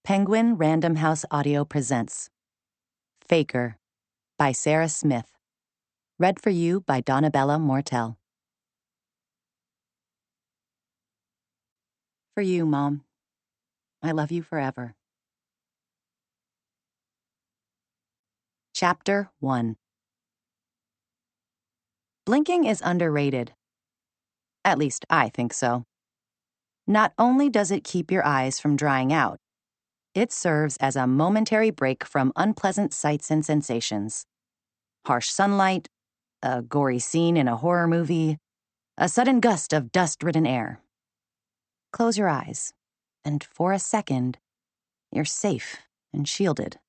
Penguin Random House Audio presents Faker by Sarah Smith. Read for you by Donabella Mortel. For you, Mom. I love you forever. Chapter 1. Blinking is underrated. At least I think so. Not only does it keep your eyes from drying out, it serves as a momentary break from unpleasant sights and sensations. Harsh sunlight, a gory scene in a horror movie, a sudden gust of dust-ridden air. Close your eyes, and for a second, you're safe and shielded.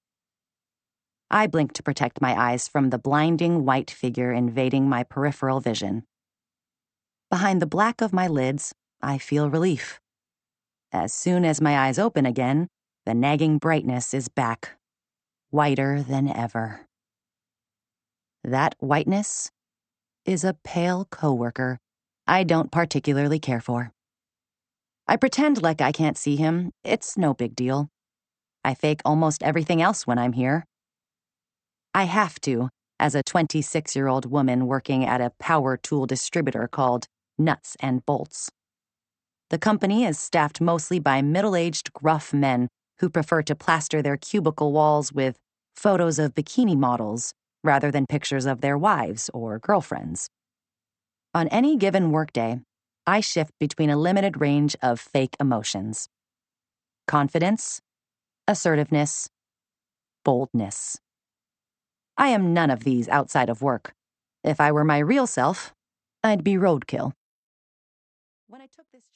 I blink to protect my eyes from the blinding white figure invading my peripheral vision. Behind the black of my lids, I feel relief. As soon as my eyes open again, the nagging brightness is back, whiter than ever. That whiteness is a pale coworker I don't particularly care for. I pretend like I can't see him. It's no big deal. I fake almost everything else when I'm here. I have to, as a 26-year-old woman working at a power tool distributor called Nuts and Bolts. The company is staffed mostly by middle-aged, gruff men who prefer to plaster their cubicle walls with photos of bikini models rather than pictures of their wives or girlfriends. On any given workday, I shift between a limited range of fake emotions: confidence, assertiveness, boldness. I am none of these outside of work. If I were my real self, I'd be roadkill. When I took this